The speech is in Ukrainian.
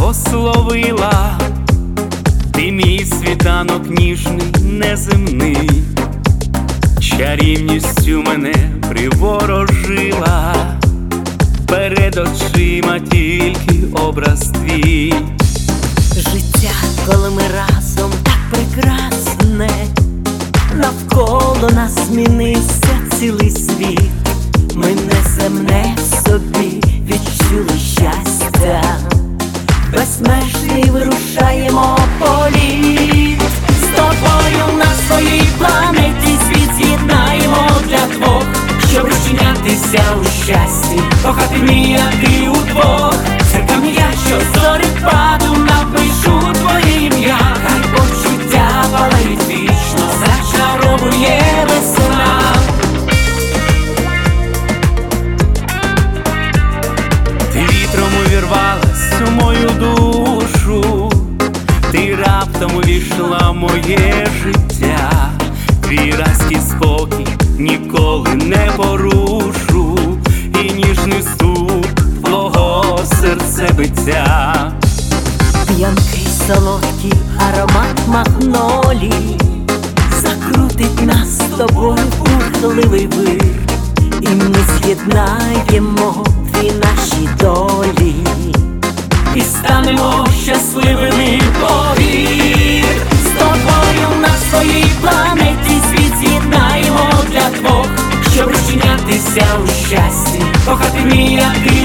благословила, ти мій світанок ніжний, неземний, чарівністю мене приворожила, перед очима тільки образ твій. Життя, коли ми разом, так прекрасне, навколо нас змінився цілий світ. Ми неземне в собі відчули щастя, безмежний вирушаємо політ. З тобою на своїй планеті світ з'єднаємо для двох, щоб розчинятися у щасті, кохати мріяти удвох. Серками я, що зорепаду, напишу твоє ім'я, хай почуття палають вічно, зачаровує весна. Ти вітром увірвалась у мою душу, ти раптом увійшла в моє життя. Твій райський спокій ніколи не порушу, і ніжний стук твого серцебиття. П'янкий солодкий аромат магнолій закрутить нас з тобою в бурхливий вир, і ми з'єднаємо дві наші долі І станемо щасливими, повір. з тобою на своїй планеті світ з'єднаємо для двох, Щоб розчинятися у щасті, кохати мріяти